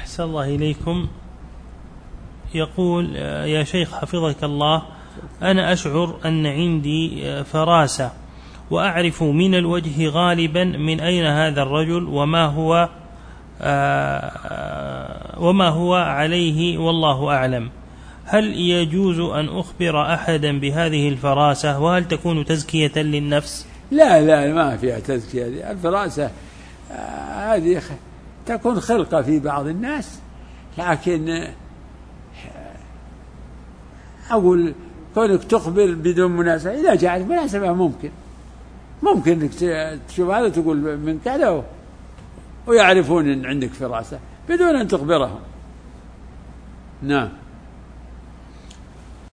أحسن الله إليكم. يقول يا شيخ حفظك الله، أنا أشعر أن عندي فراسة وأعرف من الوجه غالبا من أين هذا الرجل وما هو عليه والله أعلم. هل يجوز أن أخبر أحدا بهذه الفراسة، وهل تكون تزكية للنفس؟ لا ما فيها تزكية. الفراسة هذه تكون خلقة في بعض الناس، لكن أقول كونك تخبر بدون مناسبة، إذا جاءت مناسبة ممكن انك تشوف هذا تقول من كذا ويعرفون ان عندك فراسة بدون ان تخبرهم. نعم.